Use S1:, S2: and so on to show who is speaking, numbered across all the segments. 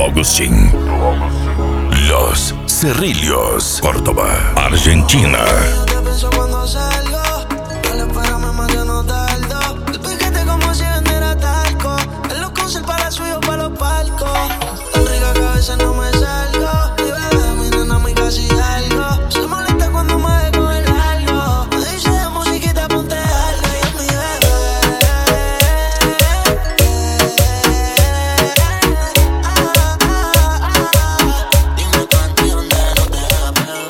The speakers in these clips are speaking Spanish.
S1: Agustín. Los Cerrillos, Córdoba, Argentina.
S2: Yo te pienso cuando salgo. Dale, espérame más, yo no tardo. El piquete como si vendiera talco. En los conciertos para suyo, para los palcos. Tan rica que a veces no me salgo. Mi bebé, mi nena, muy casi algo. Se molesta cuando me dejo el algo. Me dice de musiquita, ponte algo. Y es mi bebé. Dime cuánto y dónde no te da,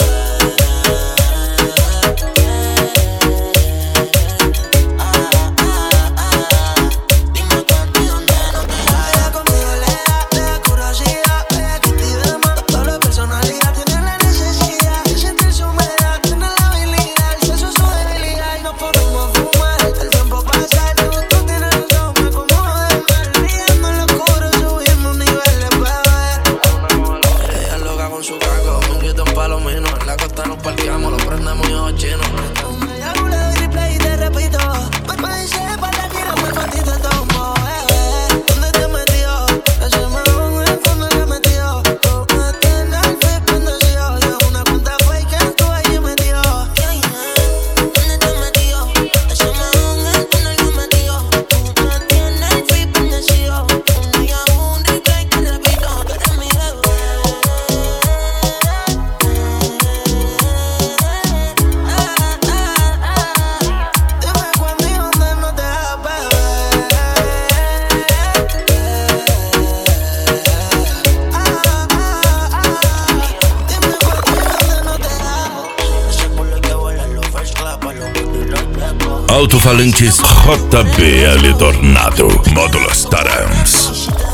S2: dime cuánto y dónde no te da. Ella conmigo le da curiosidad. Ella que te demanda toda la personalidad. Tiene la necesidad de sentir su humedad. Tiene la habilidad, el sexo es su debilidad. Y nos ponemos a fumar, el tiempo pasa. Le gustó, tiene razón, me acomodo de mal. Brillando en lo oscuro, subiendo niveles, bebé. Ella es loca con su caco, un grito en palomino. En la costa nos parqueamos, lo prendemos y ojos chinos. Ella le doy replay y te repito. Me dice, para tirarme pa' ti te tomo, bebé. ¿Dónde te metió? Ese melón en el fondo le metió. Tú me tienes el flip bendecido. Y es una cuenta fake que tú ahí metió. ¿Dónde te metió? Ese melón en el fondo le metió. Tú me tienes el flip bendecido. Un día un replay te repito. Tú eres mi bebé. Dime cuándo y dónde no te da, bebé. Dime cuándo y dónde no te da. Ese culo hay que volarlo first class pa' los baby y los tacos.
S1: Alto-falantes JBL Tornado, Módulos Tarams.